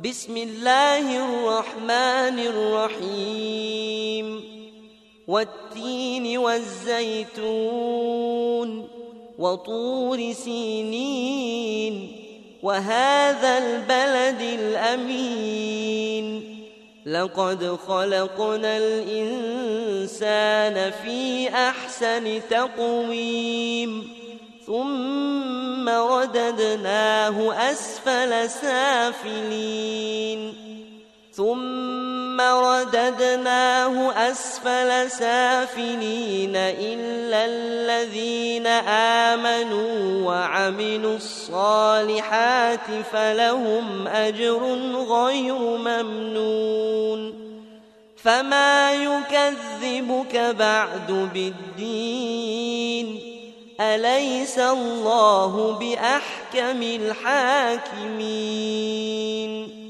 بسم الله الرحمن الرحيم والتين والزيتون وطور سينين وهذا البلد الأمين لقد خلقنا الإنسان في أحسن تقويم ثم رددناه أسفل سافلين إلا الذين آمنوا وعملوا الصالحات فلهم أجر غير ممنون فما يكذبك بعد بالدين أليس الله بأحكم الحاكمين